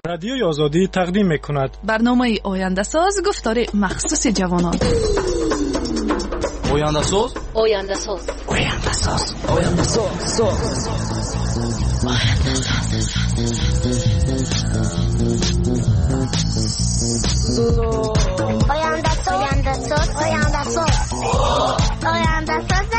رادیوی آزادی تقدیم می‌کند. برنامه آینده ساز گفتار مخصوص جوانان. آینده ساز. آینده ساز. آینده ساز. آینده ساز. آینده ساز. آینده ساز. آینده ساز. آینده ساز.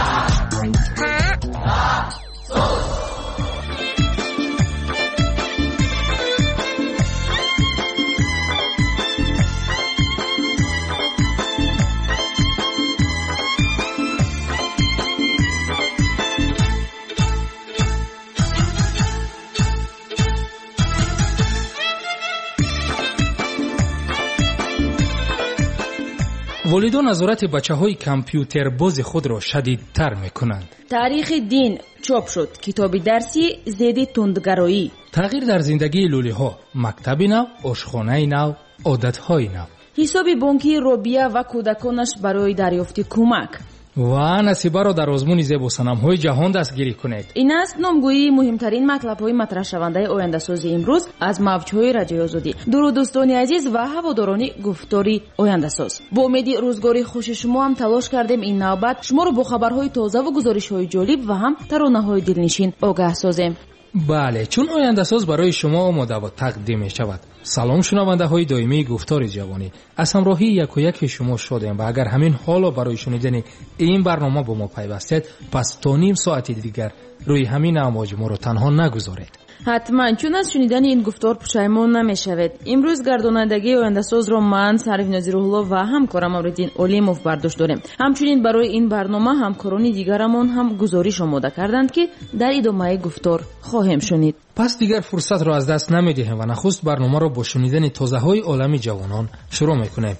والدان نظارت بچه‌های کامپیوتر باز خود را شدیدتر می‌کنند. تاریخ دین چاپ شد. کتاب درسی ضد تندگرایی. تغییر در زندگی لولی‌ها، مکتب نو، آشخانه نو، عادت‌های نو. حساب بانکی روبیا و کودکانش برای دریافت کمک. و نصیبه را در آزمون زیب و صنم‌های جهان دستگیری کنید. این است نامگویی مهمترین مطلب‌های مطرح شونده آینده‌سازی امروز از موج‌های رادیوی آزادی. درود دوستان عزیز و هواداران گفتاری آینده‌ساز. با امید روزگاری خوش شما هم تلاش کردیم این نوبت شما را با خبرهای تازه و گزارش‌های جالب و هم ترانه‌های دلنشین آگاه سازیم. بله، چون آینده ساز برای شما آماده و تقدیم می شود. سلام شنونده های دائمی گفتار جوانی، از همراهی یک و یک شما شادیم و اگر همین حالا برای شنیدن این برنامه با ما پیوستید، پس تا نیم ساعت دیگر روی همین امواج ما رو تنها نگذارید. حتما، چون از شنیدن این گفتار پشیمان نمیشوید. امروز گردانندگی آینده ساز را من سروین نظیرالله و همکارم اوردین اولیموف برداشت داریم. همچنین برای این برنامه همکاران دیگرمان هم گزارش آماده کردند که در ادامه گفتار خواهیم شنید. پس دیگر فرصت را از دست نمیدهیم و نخست برنامه را با شنیدن تازه های عالم جوانان شروع میکنیم.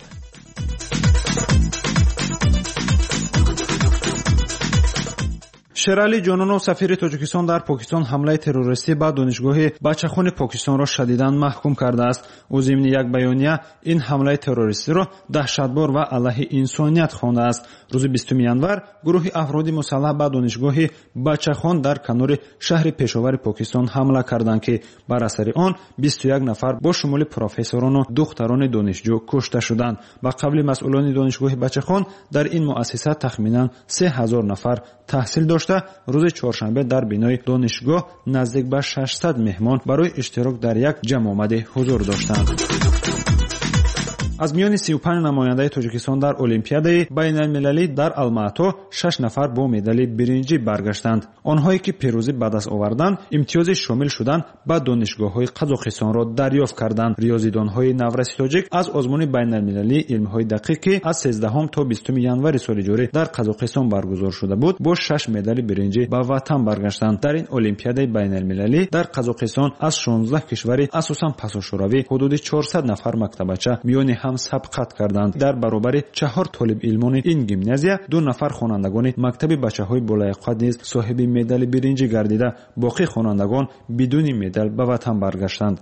شرعلی جانونов سفیر توجیکستان در پاکستان حمله تروریستی به دانشگاه بچه‌خوان پاکستان را شدیداً محکوم کرده است. او ضمن یک بیانیه این حمله تروریستی را دهشتبار و علیه انسانیت خوانده است. روز 20 январ گروه افراد مسلح به دانشگاه بچه‌خوان در کنار شهر پشاور پاکستان حمله کردند که بر اثر آن 21 نفر با شمول پروفسوران و دختران دانشجو کشته شدند. به قول مسئولان دانشگاه بچه‌خوان در این مؤسسه تخمیناً 3000 نفر تحصیل داشته. روز چهارشنبه در بینای دانشگاه نزدیک به 600 مهمان برای اشتراک در یک جمع آمده حضور داشتند. از میان 35 نماینده تاجیکستان در المپیادای بین المللی در الماتا 6 نفر با مدال برنجی برگشتند. آنهایی که پیروزی به دست آوردند امتیاز شامل شدن به دانشگاه‌های قزاقستان را دریافت کردند. ریاضیدان‌های نورسی تاجیک از آزمون بین المللی علم‌های دقیق که از 13 تا 20 январ سال جاری در قزاقستان برگزار شده بود با 6 مدال برنجی به وطن برگشتند. در این المپیادای بین المللی در قزاقستان از 16 کشور اساساً پاساشوروی حدود 400 نفر مکتبچه میان هم سبقت کردند. در برابر 4 طالب علمان این گیمنازیا 2 نفر خوانندگان مکتب بچه‌های بالایقت نیز صاحب مدال برنجی گردیده، باقی خوانندگان بدون مدال به وطن برگشتند.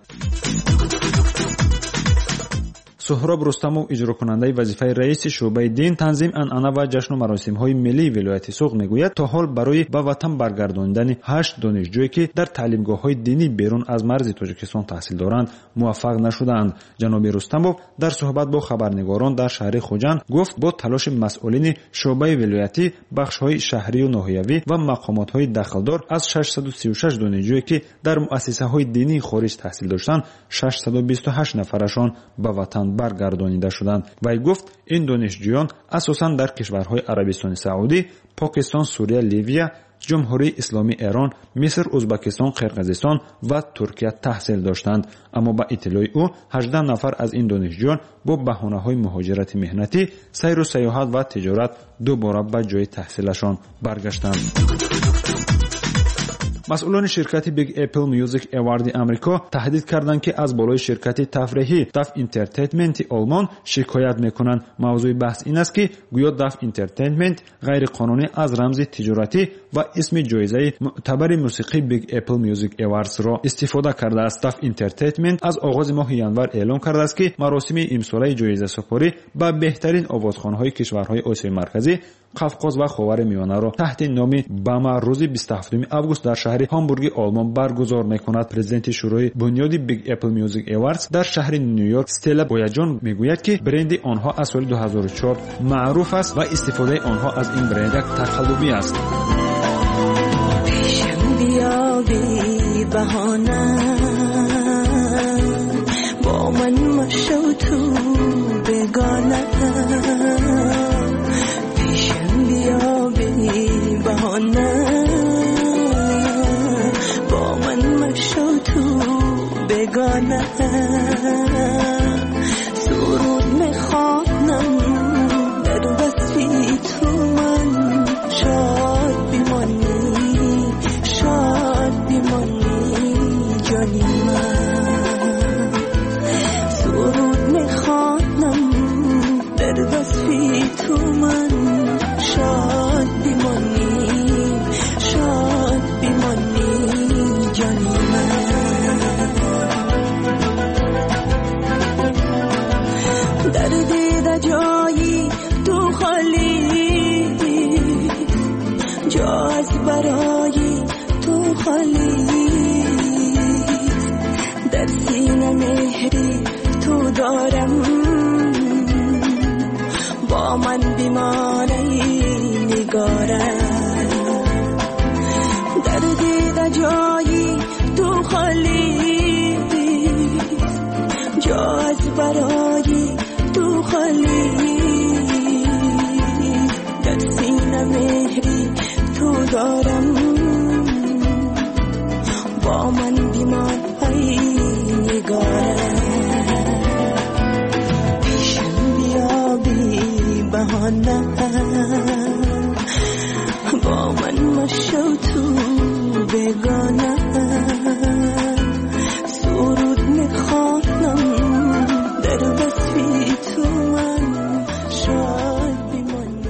سهراب رستمов اجراکننده وظیفه رئیس شعبه دین، تنظیم عنعنه و جشن و مراسم‌های ملی ولایت سوق میگوید تا حال برای به وطن برگرداندن 8 دانشجویی که در تعلیمگاه‌های دینی بیرون از مرز تاجیکستان تحصیل دارند موفق نشدند. جناب رستمov در صحبت با خبرنگاران در شهر خوجند گفت با تلاش مسئولین شعبه ولایتی، بخش‌های شهری و ناحیوی و مقامات‌های دخلدار از 636 دانشجویی که در مؤسسه‌های دینی خارج تحصیل داشتند 628 نفرشان به وطن برگردانیده شدند. وی گفت این دانشجویان اساساً در کشورهای عربستان سعودی، پاکستان، سوریه، لیبیا، جمهوری اسلامی ایران، مصر، ازبکستان، قرقیزستان و ترکیه تحصیل داشتند. اما با اطلاع او 18 نفر از این دانشجویان با بهانه‌های مهاجرت مهنتی، سیر و سیاحت و تجارت دوباره به جای تحصیلشان برگشتند. مسئولان شرکت بیگ اپل میوزیک اوارد امریکا تهدید کردند که از بالای شرکت تفریحی داف انترتینمنت آلمان شکایت میکنند. موضوع بحث این است که گویا داف انترتینمنت غیر قانونی از رمز تجارتی و اسم جایزه معتبر موسیقی بیگ اپل میوزیک اواردز را استفاده کرده است. داف انترتینمنت از آغاز ماه январ اعلام کرده است که مراسم امساله جایزه سپاری به بهترین آوازخوان‌های کشورهای آسیای مرکزی، قفقاز و خاورمیانه را تحت نام بما روز 27 آگوست در شهر شهری هامبورگ آلمان برگزار میکند. پرزیدنت شورای بنیادی بیگ اپل میوزیک ایواردز در شهر نیویورک استلا بویاجان میگوید که برند آنها از سال 2004 معروف است و استفاده آنها از این برند تقلبی است. بیا بی بهانه با من مشو تو بگانه پیشم بیا بی بهانه با من مشو تو بگانه سرود میخوانم در وصفی تو من شاد بیمانی شاد بیمانی جانی من سرود میخوانم در وصفی تو من شاد بیمانی شاد بیمانی جانی من در دیده جایی تو خالی جا از برای تو خالی در سینه مهری تو دارم با من بیماری نگارم در دیده جایی تو خالی جا از برای تو خالی در سینه مهری تو دارم با من بیمار های نگارم پیشم بیا بی بهانه با من مشو تو بگانه سرود میخوانم در وصفی تو من شاد بیمانی.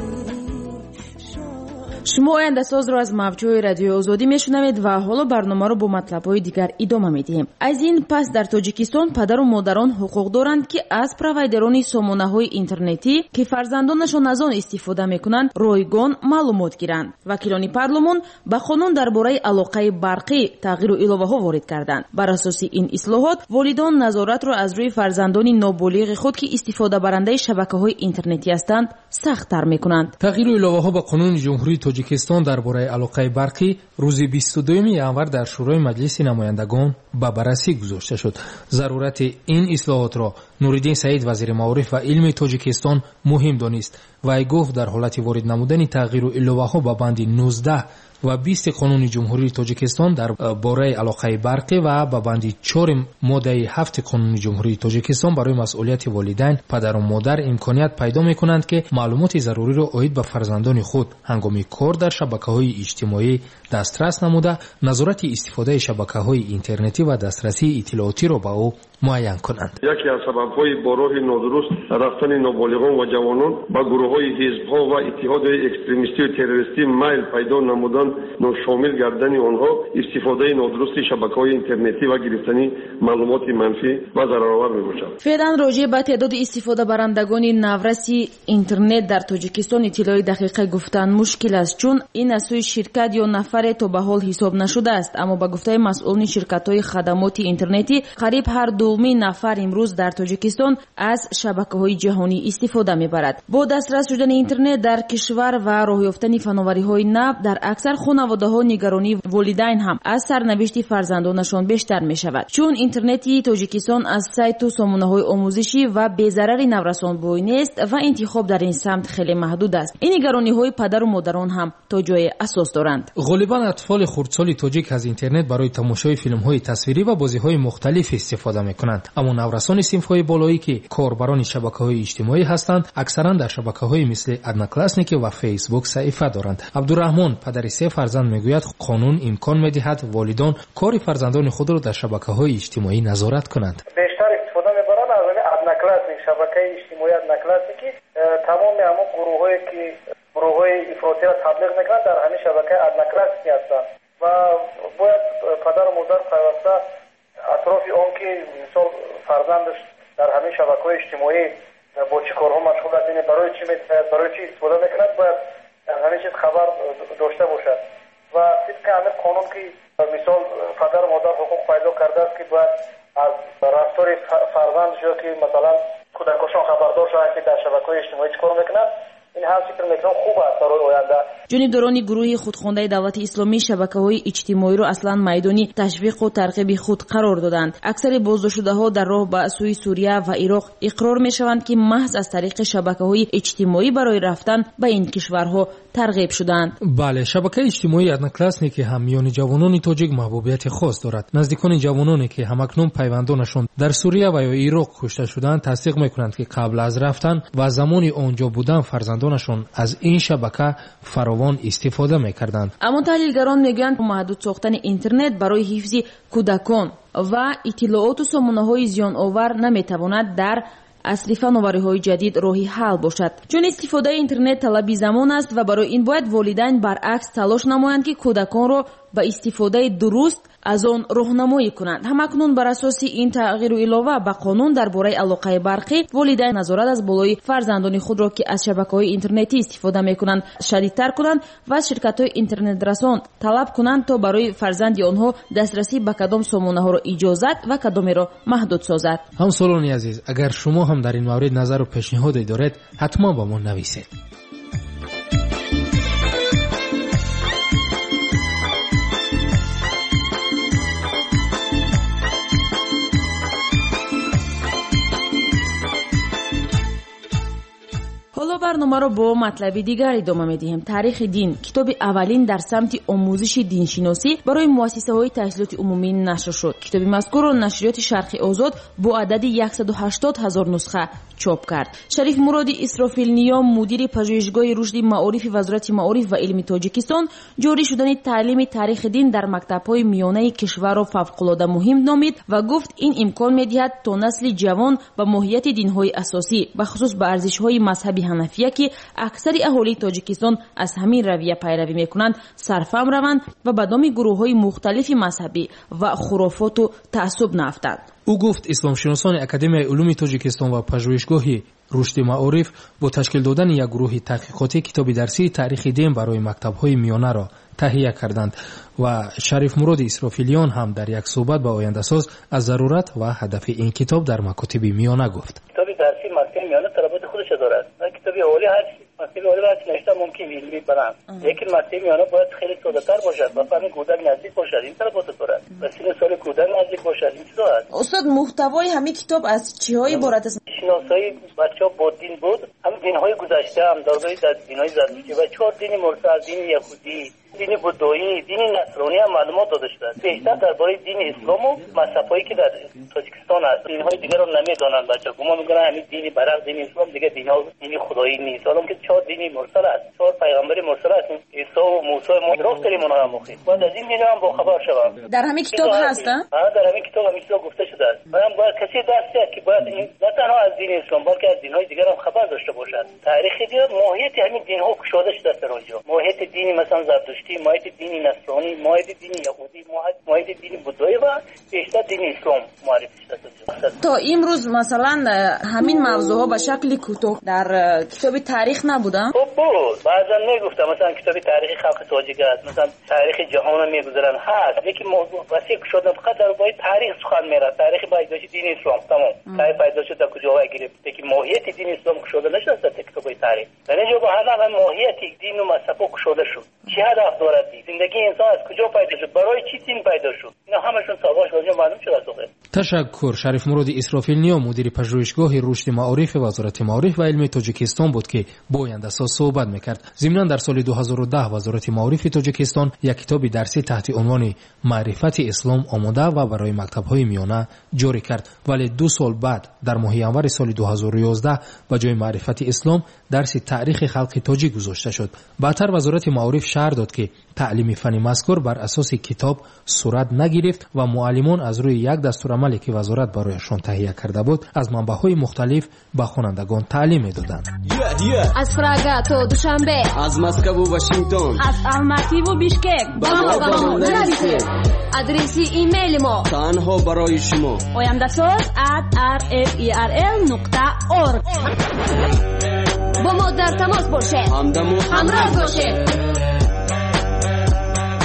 شما آینده ساز رو از موجهای رادیوی آزادی میشنوید و حالا برنامه رو با مطلب‌های دیگر ادامه میدیم. از این پس در تاجیکستان پدر و مادران حقوق دارند که از پروایدران سامانه‌های اینترنتی که فرزندانشان از آن استفاده میکنند رایگان معلومات گیرند. وکیلان پارلمان به قانون درباره علاقه برقی تغییر و الоваҳо وارد کردند. بر اساس این اصلاحات والدان نظارت را از روی فرزندان نابالغ خود که استفاده برنده شبکه‌های اینترنتی هستند سخت‌تر میکنند. تغییر و الоваҳо به قانون جمهوری تاجیکستان درباره علاقه برقی روز 22 ینور در شورای مجلس نمایندگان به بررسی گذاشته شد. ضرورت این اصلاحات را نوریدین سعید وزیر معارف و علم تاجیکستان مهم دانست و گفت در حالت وارد نمودن تغییر و الоваҳо به بند 19 و 20 قانون جمهوری تاجیکستان در باره علاقه برقی و به بند 4 ماده 7 قانون جمهوری تاجیکستان برای مسئولیت والدین پدر و مادر امکانیت پیدا می‌کنند که معلومات ضروری را عاید به فرزندان خود هنگام کار در شبکه‌های اجتماعی دسترس نموده نظارت استفاده شبکه‌های اینترنتی و دسترسی اطلاعاتی را به او معین کنند. یکی از سبب‌های با راه نادرست رفتن نابالغان و جوانان به گروه‌های حزب‌ها و اتحادهای اکستریمیستی و تروریستی میل پیدا نمودن شامل گردن آنها استفاده نادرست شبکه‌های اینترنتی و گرفتن معلومات منفی و ضررآور می‌باشد. فعلا راجع به تعداد استفاده برندگان نورس اینترنت در تاجیکستان اطلاعی دقیق گفتن مشکل است چون این از سوی شرکت یا نفر تا به حال حساب نشده است، اما به گفته مسئولین شرکت‌های خدمات اینترنتی قریب هر دومی نفر امروز در تاجیکستان از شبکه‌های جهانی استفاده می‌برد. با دسترس شدن اینترنت در کشور و راه یافتن فناوری‌های نو در اکثر خانواده‌ها نگرانی والدین هم از سرنوشت فرزندانشان بیشتر می‌شود، چون اینترنتی تاجیکستان از سایت و سامانه‌های آموزشی و بی‌ضرر نورسان بوی نیست و انتخاب در این سمت خیلی محدود است. این نگرانی‌های پدر و مادران هم تا جای اساس دارند. غالباً اطفال خردسال تاجیک از اینترنت برای تماشای فیلم‌های تصویری و بازی‌های مختلف استفاده می‌کنند، اما نورسان صنف‌های بالایی که کاربران شبکه‌های اجتماعی هستند اکثراً در شبکه‌های مثل ادناکلاسنیک و فیسبوک صفحه دارند. عبدالرحمن پدر سه فرزند میگوید قانون امکان می‌دهد والدان کار فرزندان خود را در شبکه‌های اجتماعی نظارت کنند. بیشتر استفاده می‌برند از ادناکلاسنیک شبکه اجتماعی ادناکلاسنیکی تمام همون گروه‌هایی که گروه‌های افراطی را تبلیغ می‌کنند در همین شبکه ادناکلاسنیک هستند و باید پدر و مادر پیوسته اطراف اون که مثال فرزندش در همین شبکه‌های اجتماعی با چه کارها مشغول است، یعنی برای چی استفاده می‌کند باید از همین چیز خبر داشته باشد و طبق همین قانون که мисол падар модар ҳуқуқ пайдо кардааст ки бояд аз рафтори фарзандшо ки масалан кӯдакошон хабардор шаванд ки дар шабакаҳои иҷтимоӣ чӣ кор мекунанд. این هم فکر میکنم خوب است برای آینده. جانبداران گروه خودخوانده دولت اسلامی شبکه‌های اجتماعی را اصلا میدانی تشویق و ترغیب خود قرار دادند. اکثر بازداشته‌ها در راه به سوی سوریه و عراق اقرار می‌شوند که محض از طریق شبکه‌های اجتماعی برای رفتن به این کشورها ترغیب شدند. بله، شبکه اجتماعی ادناکلاسنیک هم میان جوانان تاجیک محبوبیت خاص دارد. نزدیکان جوانانی که همکنون پیوندانشان در سوریه و یا عراق کشته شدند تصدیق می‌کنند که قبل از رفتن و زمانی آنجا بودن فرزندانشان از این شبکه فراوان استفاده می‌کردند. اما تحلیلگران میگویند محدود ساختن اینترنت برای حفظ کودکان و اطلاعات و سامانه‌های زیان‌آور نمی‌تواند در عصر فناوری‌های جدید راهی حل باشد، چون استفاده اینترنت طلبی زمان است و برای این باید والدین برعکس تلاش نمایند که کودکان را به استفاده درست از آن راهنمایی کنند. همکنون بر اساس این تغییر و علاوه به قانون درباره علاقه برقی، والدین نظارت از بالای فرزندان خود را که از شبکه‌های اینترنتی استفاده می‌کنند شدیدتر کنند و از شرکت‌های اینترنت رسان طلب کنند تا برای فرزند آنها دسترسی به کدام سامانه‌ها را اجازت و کدامی را محدود سازد. همسالان عزیز، اگر شما هم در این مورد نظر و پیشنهادی دارید حتما با ما نویسید. حالا برنامه را با مطلبی دیگر ادامه می‌دهیم. تاریخ دین، کتاب اولین در سمت آموزش دینشناسی برای مؤسسه‌های تحصیلات عمومی نشر شد. کتاب مذکور را نشریات شرق آزاد با عدد 180,000 نسخه چاپ کرد. شریف مرادی اسرافیل نیا، مدیر پژوهشگاه رشد معارف وزارت معارف و علم تاجیکستان، جاری شدن تعلیم تاریخ دین در مکتب‌های میانه کشور را فوق‌العاده مهم نامید و گفت این امکان می‌دهد تا نسل جوان به ماهیت دین‌های اساسی به خصوص به ارزش‌های مذهبی حنفیه که اکثر اهالی تاجیکستان از همین رویه پیروی می‌کنند سرفهم روند و به دام گروه‌های مختلف مذهبی و خرافات و تعصب نافتند. او گفت اسلام شناسان اکادمی علوم تاجیکستان و پژوهشگاه رشد معارف با تشکیل دادن یک گروه تحقیقاتی کتاب درسی تاریخ دین برای مکتب‌های میانه را تهیه کردند و شریف مراد اسرافیلیان هم در یک صحبت با آینده ساز از ضرورت و هدف این کتاب در مکاتب میانه گفت. کتاب درسی مکتب میانه طلبات خودش دارد. کتاب اولی هر مکتب اولی باید نوشته ممکن علمی برند. لیکن مکتب میانه باید خیلی ساده‌تر باشد و فهم کودک نزدیک باشد. این طلبات دارد. و سن سال کودک نزدیک باشد. این چیزا است. استاد محتوای همین کتاب از چی‌های عبارت است؟ شناسایی بچه‌ها با دین بود. هم دین‌های گذشته هم درباره دین‌های زرتشتی و 4 دین مرسل، دین یهودی، دین بودایی، دین نصرانی هم معلومات داده شده. بیشتر درباره دین اسلام و مذهبایی که در تاجیکستان هست. دین‌های دیگر رو نمی‌دانند بچه‌ها. گمان می‌کنن همین دین برق، دین اسلام دیگه دین خدایی نیست. حالا که 4 دین مرسل است. 4 پیغمبر مرسل است. عیسی و موسی ما درست داریم اونها هم مخید. و از این دین هم با خبر شوم. در همین کتاب هست؟ در همین کتاب هم چیزا گفته شده است. من باید کسی دست بیاد که باید نه تنها از دین اسلام بلکه از دین‌های دیگر هم خبر داشته باشد. تاریخ دین ماهیت همین دین‌ها گشوده شده است در اونجا. ماهیت دینی مثلا زرتشتی، ماهیت دینی نصرانی، ماهیت دینی یهودی، ماهیت دینی بودایی و بیشتر دین اسلام معرفی شده است. تا امروز مثلا همین موضوعها به شکل کوتاه در کتاب تاریخ نبودن؟ خب بود. بعضا میگفتم مثلا کتاب تاریخ خلق تاجیک است، مثلا تاریخ جهان میگذارن هست. لیکن موضوع وسیع شده فقط درباره تاریخ سخن میره. تاریخ پیدایش دین اسلام تمام. تاریخ پیدایش در کجا گرفت که ماهیت دین اسلام گشوده نشد در کتاب تاریخ. یعنی جو به هر ماهیت دین و مذهب گشوده شد. چه هدف دارد؟ زندگی انسان از کجا پیدا شد؟ برای چی دین پیدا شد؟ اینا همشون سوالش واژه معلوم شد از اون. تشکر. شریف مراد اسرافیل نیا، مدیر پژوهشگاه رشد معارف وزارت معارف و علم تاجیکستان بود که با آینده ساز صحبت میکرد. ضمناً در سال 2010 وزارت معارف تاجیکستان یک کتاب درسی تحت عنوان معرفت اسلام آماده و برای مکتب‌های میانه جاری کرد، ولی 2 سال بعد در ماه ژانویه سال 2011 به جای معرفت اسلام درس تاریخ خلق تاجیک گذاشته شد. بعدتر وزارت معارف شرح داد که تعلیم فنی مذکور بر اساس کتاب صورت نگرفت و معلمان از روی یک دستورالعملی که وزارت برایشان تهیه کرده بود از منبع‌های مختلف به خوانندگان تعلیم می‌دادند. از پراگ تا دوشنبه، از مسکو و واشنگتن، از الماتی و بیشکک با ما نویسید. آدرس ایمیل ما تنها برای شما oyandasaz@rferl.org. با ما در تماس باشید. همراه باشید.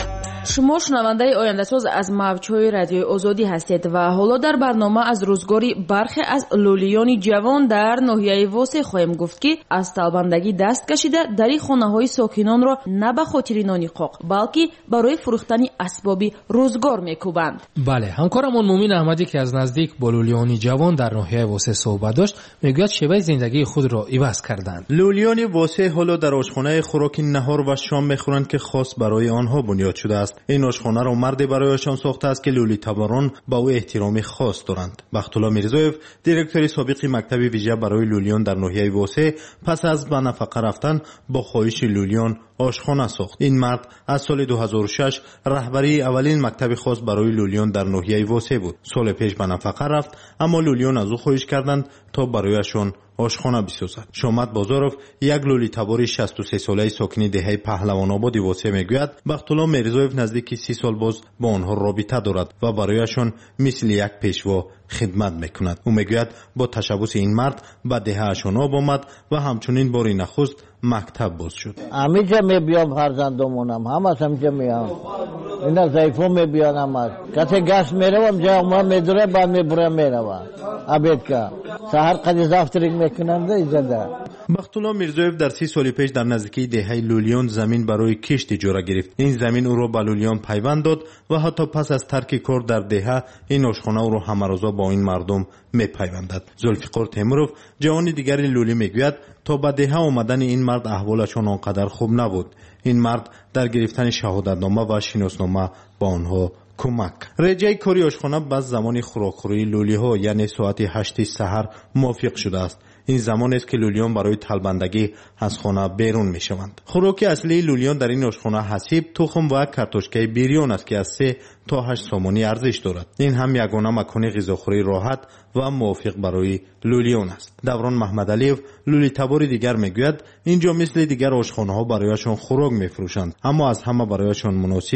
شما شنونده آینده‌ساز از موج‌های رادیوی آزادی هستید و حالا در برنامه از روزگاری برخی از لولیان جوان در ناحیه واسه خواهیم گفت که از طلبندگی دست کشیده در خانه‌های ساکنان را نه به خاطر نان قاق بلکه برای فروختن اسباب روزگار میکوبند. بله، همکارمون مومین احمدی که از نزدیک با لولیان جوان در ناحیه واسه صحبت داشت میگوید شیوه زندگی خود را عوض کردند. لولیان واسه حالا در آشخانه خوراک نهار و شام میخورند که خاص برای آنها بنیاد شده است. این آشخانه را مردی برایشان ساخته است که لولی تباران با او احترام خاص دارند. بختالله میرزایف، دیرکتور سابق مکتب ویژه برای لولیان در ناحیه واسه، پس از به نفقه رفتن با خواهش لولیان آشخانه ساخت. این مرد از سال 2006 رهبری اولین مکتب خاص برای لولیان در ناحیه واسه بود. سال پیش به نفقه رفت، اما لولیان از او خواهش کردند تا برایشان آشخانه بسازد. شامت بازاروف، یک لولی تبار 63 ساله ساکن دهه پهلوان آباد واسه میگوید بختالله میرزایف نزدیک 30 سال باز با آنها رابطه دارد و برایشان مثل یک پیشوا خدمت میکند. او میگوید با تشبث این مرد به دههشان آب آمد و همچنین باری نخست مکتب باز شد. همیشه میبیام فرزندمونم، همیشه میام. اینا ضعیفا میبیانم. کسی گشت میروم جا ما میدوره بعد میبره میروم. عبید که سحر قدی زفترینگ میکنند ایجاده. بختالله میرزایف در 30 سال پیش در نزدیکی دهه لولیان زمین برای کشت اجاره گرفت. این زمین او را به لولیان پیوند داد و حتی پس از ترک کار در دهه این آشخانه او را همروزه با این مردم میپیوندد. ذوالفقار تیمورов، جوان دیگری لولی میگوید تا به دهه آمدن این مرد احوالشان آنقدر خوب نبود. این مرد در گرفتن شهادتنامه و شناسنامه با آنها کمک. رجای کاری آشخانه بعد زمان خوراکخوری لولی ها یعنی ساعت 8 سحر موافق شده است. این زمان است که لولیان برای طلبندگی از خانه بیرون می شوند. خوراک اصلی لولیان در این آشخانه حسیب، تخم و کارتوشکای بیریون است که از 3 تا 8 سامانی ارزش دارد. این هم یگانه مکان غذاخوری راحت و موافق برای لولیان است. دوران محمدعلیف، لولی تبار دیگر میگوید اینجا مثل دیگر آشخانه ها برایشان خوراک میفروشند، اما از همه برایشان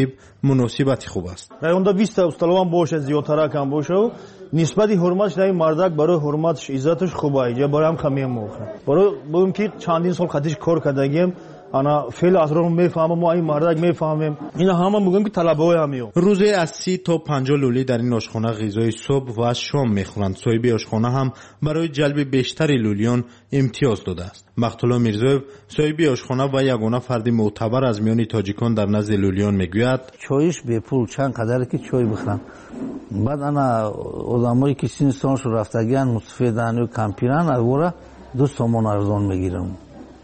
مناسبت خوب است. رایوندا 20 تا استالوان باشه، زیادتر کم باشه، نسبتی حرمتش در مردک برای حرمتش عزتش خوبه. اینجا برای هم کمی موخه. برای بگم که چندین سال خاطرش کار کردیم، انا فعل اطراف میفهمم، ما این مردک میفهمیم. اینا همه میگم که طلبه‌های همیو. روزی از 30 تا 50 لولی در این آشخانه غذای صبح و شام میخورند. صاحب آشخانه هم برای جلب بیشتر لولیان امتیاز داده است. بختالله میرزایف، صاحب آشخانه و یگانه فرد معتبر از میان تاجیکان در نزد لولیان میگوید چایش به پول چند قدره که چای بخورم. بعد انا آدمایی که سین سالش رفتگان مستفیدن و کمپیرن اگورا 2 سومون ارزان میگیرم.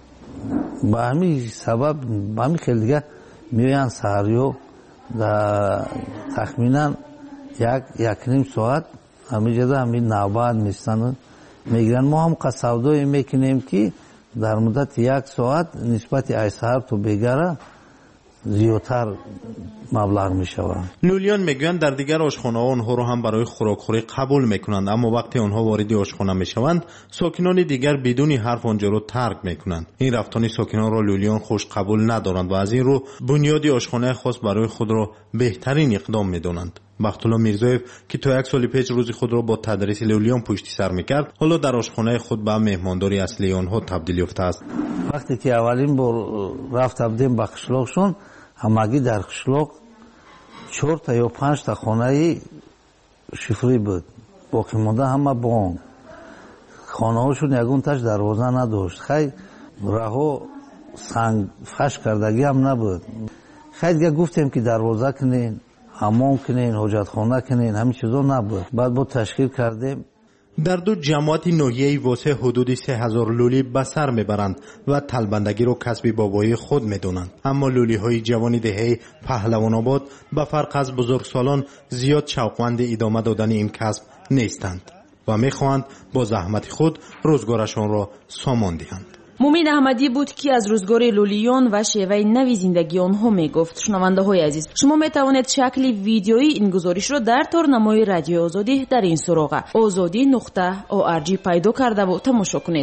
با همین سبب با همین خیلی دیگه میویان سهریو در تخمینا یک نیم ساعت همین جده همین نوبت نیستن میگیرن. ما هم قصاودایی میکنیم که در مدت 1 ساعت نسبت ای سهر تو بگره زیادتر مبلغ می شود. لولیان میگویند در دیگر آشخانه ها آنها را هم برای خوراکخوری قبول میکنند، اما وقتی آنها وارد آشخانه میشوند ساکنان دیگر بدون حرف آنجا را ترک میکنند. این رفتن ساکنان را لولیان خوش قبول ندارند و از این رو بنیاد آشخانه خاص برای خود را بهترین اقدام میدانند. بختالله میرزایف که تا 1 سال پیش روزی خود را با تدریس لولیان پشت سر میکرد، حالا در آشخانه خود به مهمانداری اصلی آنها تبدیل یافته است. وقتی که اولین بار رفتم به قشلاقشون، همگی در قشلاق 4 تا یا 5 تا خانه شفری بود. باقی مونده همه بانگ. خانه هاشون یگون تاش دروازه نداشت. خیلی راه سنگ فش کردگی هم نبود. خیلی گفتیم که دروازه کنین، حمام کنین، حاجت خانه کنین، همین چیزا نبود. بعد با تشکیل کردیم. در 2 جماعت ناحیه‌ای واسه حدود 3000 لولی به سر میبرند و طلبندگی رو کسب بابایی خود میدونند. اما لولی های جوان دهه پهلوان آباد به فرق از بزرگسالان زیاد شوقمند ادامه دادن این کسب نیستند و میخواهند با زحمت خود روزگارشان را سامان دهند. مومین احمدی بود که از روزگار لولیان و شیوه نوی زندگی آنها میگفت. شنونده های عزیز، شما میتوانید شکل ویدیویی این گزارش را در تارنمای رادیو آزادی در این سراغ azadi.org پیدا کرده و تماشا کنید.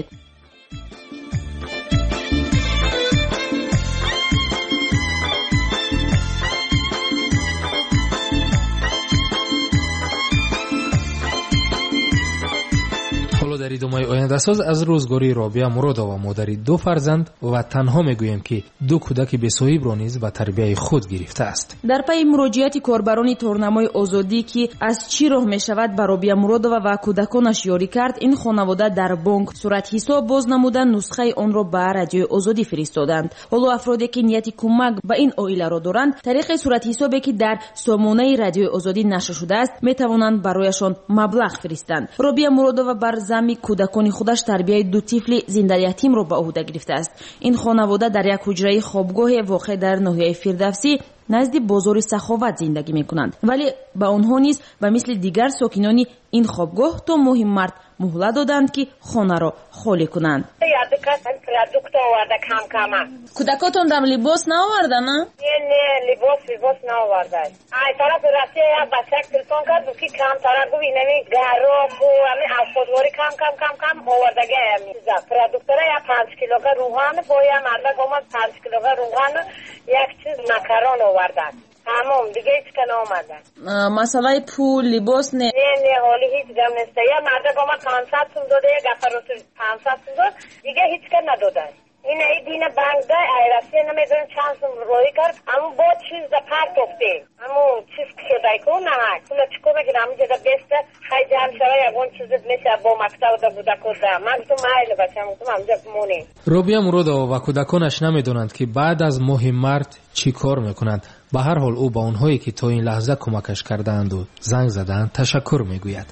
در ادامه آینده‌ساز از روزگاری رابعه مرادова مادری دو فرزند و تنها میگویم که دو کودک بی‌صاحب را نیز به تربیت خود گرفته است. در پی مراجعت کاربران تورنمای آزادی که از چی راه میشود به رابعه مرادова و کودکانش یاری کرد، این خانواده در بانک صورت حساب باز نمودند، نسخه آن را به رادیوی آزادی فرستادند. حالا افرادی که نیت کمک به این عائله را دارند، طریق صورت حسابی که در سامانه رادیوی آزادی نشر شده است میتوانند برایشان مبلغ فرستند. رابعه مرادова بر زمین کودکان خودش تربیت دو طفل زنده یتیم را به عهده گرفته است. این خانواده در یک حجره خوابگاه واقع در ناحیه فردوسی نزد بازار سخاوت زندگی میکنند، ولی به آنها نیز و مثل دیگر ساکنان این خوابگاه تا ماه مارت مهلت دادند که خانه را خالی کنند. کودکاتون دم لباس نآوردن؟ نه لباس نآوردن. ای طرف راستی یا بچه تلفن کرد که کم طرف گوی نمی گرم و همین افزودواری کم آوردگی همین پروداکتور یا 5 کیلوگرم روغن باید مرد آمد 5 کیلوگرم روغن یک چیز مکرون آوردن. تمام دیگه هیچ کنه آمدن. مسئله پول لباس نه حالی هیچ دم نیسته. یا مرد آمد 500 سوم داده، یا گفروت 500 سوم داد، دیگه هیچ کنه ندادن. این دین بانک ده ایرسی نمیدونم چند سوم روی کرد، اما با چیز ده پرت افته، اما چیز شده کن نه کلا چیکو بگیرم همینجا ده بسته خیلی جمع شده یکون چیزت میشه با مکتب ده بوده کرده. من تو محل بچم گفتم همینجا مونی. رابعه مرادова و کودکانش نمیدونند که بعد از ماه مارت چی کار میکنند. به هر حال او با اونهایی که تا این لحظه کمکش کردند و زنگ زدند تشکر میگوید.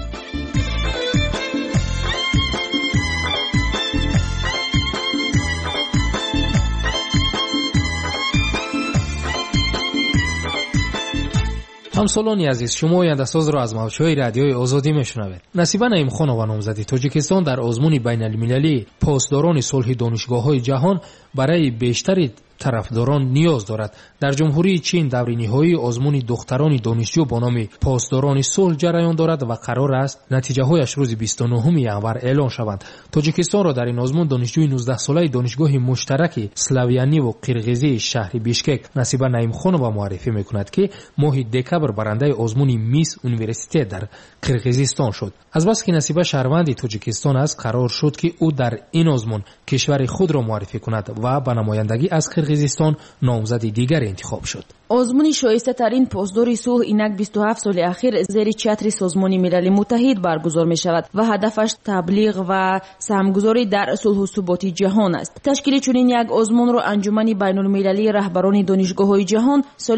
همسالانی عزیز، شما آینده‌ساز را از موج‌های رادیوی آزادی میشنوید. نصیبه نعیم خانم نامزد تاجیکستان در آزمون بین‌المللی پاسداران صلح دانشگاه‌های جهان برای بیشتر طرفداران نیاز دارد. در جمهوری چین دور نهایی آزمون دختران دانشجو با نام پاسداران صلح جریان دارد و قرار است نتیجه‌هایش روز 29 ینور اعلان شوند. تاجیکستان را در این آزمون دانشجوی 19 ساله دانشگاه مشترک سلاویانی و قرقیزی شهر بیشکک نصیبه نعیم خانم معرفی می‌کند که ماه دکبر برنده آزمون میس یونیورسیته در قرقیزستان شد. از بس که نصیبه شهروند تاجیکستان است، قرار شد که او در این آزمون کشور خود را معرفی کند و به نمایندگی از قرقیزستان نامزد دیگر انتخاب شد. آزمون شایسته ترین پاسدار صلح اینک 27 سال اخیر زیر چتر سازمان ملل متحد برگزار می شود و هدفش تبلیغ و سهمگذاری در صلح و ثبات جهان است. تشکیل چنین یک آزمون را انجمن بین المللی رهبران دانشگاه‌های جهان سال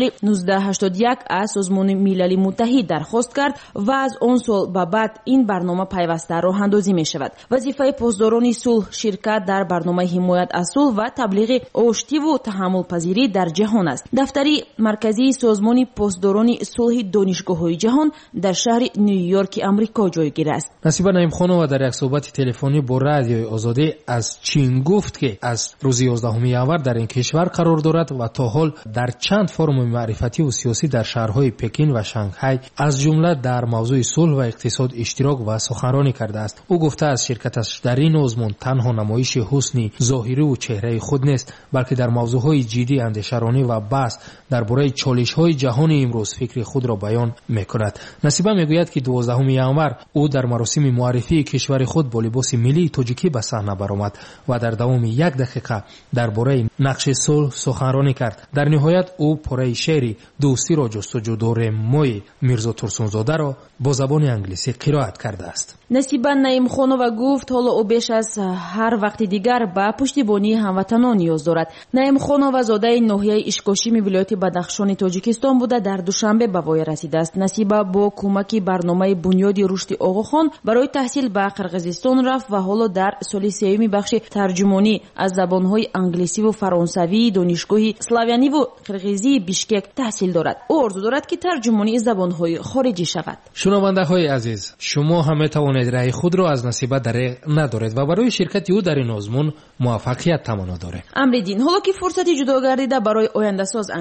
1981 از سازمان ملل متحد درخواست کرد و از آن سال به بعد این برنامه پیوسته راه اندازی می شود. وظیفه پاسداران صلح شرکت در برنامه حمایت از صلح و تبلیغ آشتی و تحمل پذیری در جهان است. دفتری مرکزی سازمان پاسداران صلح دانشگاه‌های جهان در شهر نیویورک آمریکا جایگیر است. نصیبه نعیم خانم در یک صحبت تلفنی با رادیوی آزادی از چین گفت که از روز 11 ینور در این کشور قرار دارد و تا حال در چند فرم معرفتی و سیاسی در شهرهای پکین و شانگهای از جمله در موضوع صلح و اقتصاد اشتراک و سخنرانی کرده است. او گفته از شرکتش در این آزمون تنها نمایش حسن ظاهری و چهره خود نیست، بلکه در موضوعهای جدی اندیشه‌رانی و بحث درباره چالش‌های جهان امروز فکر خود را بیان می‌کند. نصیبه میگوید که 12 ینور او در مراسم معرفی کشور خود با لباس ملی تاجیکی به صحنه برآمد و در دوام 1 دقیقه درباره نقش صلح سخنرانی کرد. در نهایت او پاره شعری دوستی را جستجو داریم مای میرزا ترسونزاده را با زبان انگلیسی قرائت کرده است. نصیبه نعیم خانم گفت حالا او بیش از هر وقت دیگر به پشتیبانی هموطنان نیاز دارد. نعیم خانم زاده ناحیه اشکاشیم ولایت بدخشان تاجیکستان بوده در دوشنبه به وای رسیده است. نصیبه با کمک برنامه بنیاد رشد آقاخان برای تحصیل به قرقیزستان رفت و حالا در سال سوم بخش ترجمانی از زبانهای انگلیسی و فرانسوی دانشگاه سلاویانی و قرقیزی بیشکک تحصیل دارد. او آرزو دارد که ترجمانی زبانهای خارجی شود. شنونده‌های عزیز، شما هم می‌توانید رأی خود را از نصیبه دریغ ندارید و برای شرکت او در این آزمون موفقیت تمنا دارید. امر دین، حالا که فرصتی جدا گردیده برای آینده ساز انجام می‌یابد،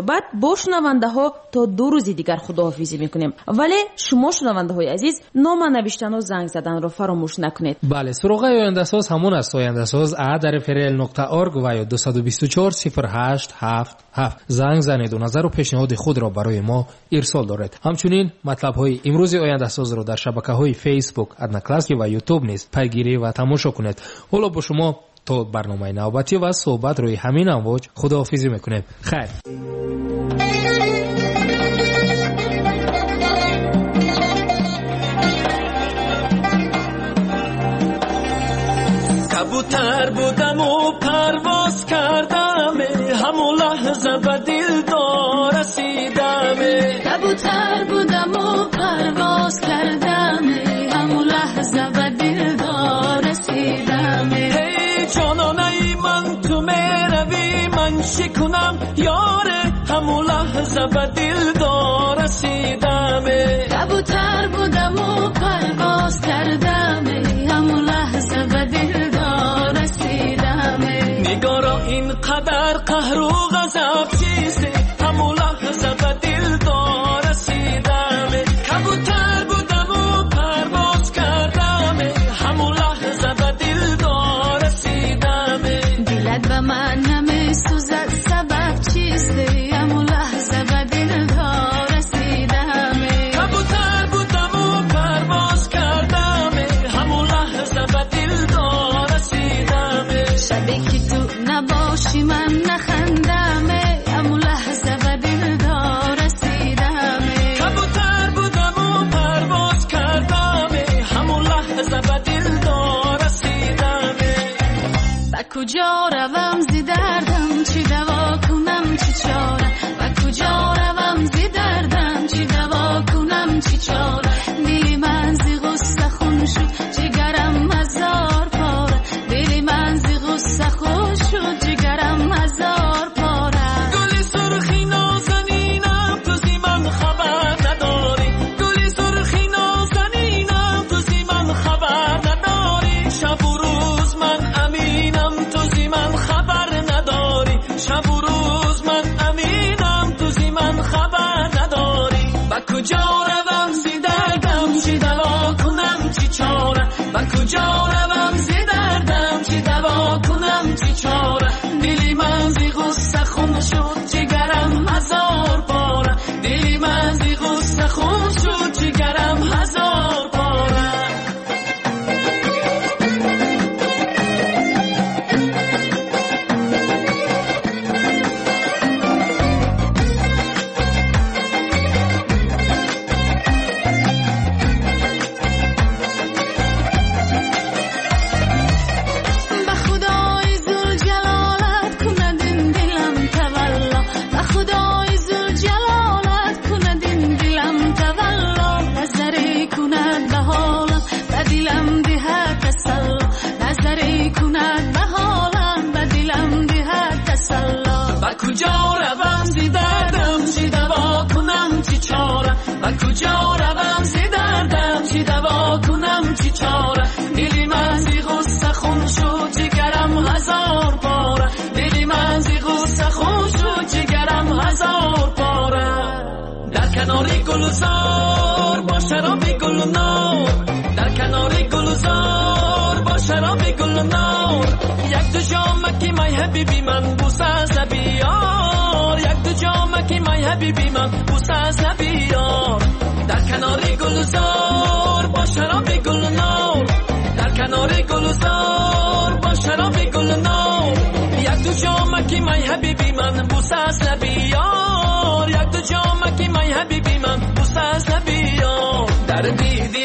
بعد با شنونده ها تا 2 روز دیگر خداحافظی میکنیم. ولی شما شنونده های عزیز نام نوشتن و زنگ زدن رو فراموش نکنید. بله، سراغ آینده ساز همون است. آینده ساز @rfrl.org و یا 224 0877 زنگ زنید و نظر و پیشنهاد خود را برای ما ارسال دارید. همچنین مطلب های امروز آینده ساز رو در شبکه‌های فیسبوک، ادناکلاسکی و یوتیوب نیز پیگیری و تماشا کنید. حالا با شما تا برنامه نوبتی و صحبت روی همین امواج خداحافظی میکنیم. خیر. کبوتر بودم و پرواز کردم، همون لحظه به دلدار رسیدم. کبوتر بودم و پرواز کردم، همون لحظه به دلدار رسیدم. هی جانانه من تو میروی من شکنم یاره، همون لحظه به دلدار رسیدم. کبوتر بودم و پرواز کردم، همون لحظه به دلدار رسیدم. نگارا اینقدر قهر و غضب چیزه، همون لحظه به دلدار رسیدم. کبوتر بودم و پرواز کردم، همون لحظه به دلدار رسیدم. دلت به من نمیسوزد سبب چیسته، همون لحظه به دلدار رسیدم. کبوتر بودم و پرواز کردم، همون لحظه به دلدار رسیدم. شبی که تو نباشی من نخندم، همون لحظه به دلدار رسیدم. کبوتر بودم و پرواز کردم، همون لحظه به دلدار رسیدم. به کجا روم زی دردم، چی دوا کنم چی چاره. به کجا روم زی دردم، چی دوا کنم چی چاره. دلی من زی غصه خون شد، جگرم هزار پاره. دلی من زی غصه خون شد، جگرم هزار پاره. گلی سرخی نازنینم تو زی من خبر نداری. گلی سرخی نازنینم تو زی من خبر نداری. شب و روز من امینم تو زی من خبر نداری. شب و روز من امینم تو زی من خبر نداری. با کجا روم زی دردم، چی دوا کنم چی چاره. با کجا روم زی دردم، چی دوا کنم چی چاره. دلی من زی غصه خون شد، جگرم هزار پاره. دلی من زی غصه خون شد، جگرم هزار پاره. به خدای ذوالجلالت کند این دلم تولا. به خدای ذوالجلالت کند این دلم تولا. نظری کند به حالم به دلم دهد تسلا. نظری کند به حالم به دلم دهد تسلا. با کجا روم زی دردم، چی دوا کنم چی چاره. با کجا روم زی دردم، چی دوا کنم چی چاره. دلی من زی غصه خون شد، جگرم هزار پاره. دلی من زی غصه خون شد، جگرم هزار پاره. در کنار گلزار با شراب گل و نار. در کنار گلزار با شراب گل و نار. یک دو جامکی مای حبیبی من بوسه از بیار. یک دو جامکی مای حبیبی من بوسه از بیار. در کنار گلزار با شراب گل و نار. در کنار گلزار با شراب گل و نار. یک دو جامکی مای حبیبی من بوسه از بیار. یک دو جامکی مای حبیبی من بوسه از بیار. در دیدی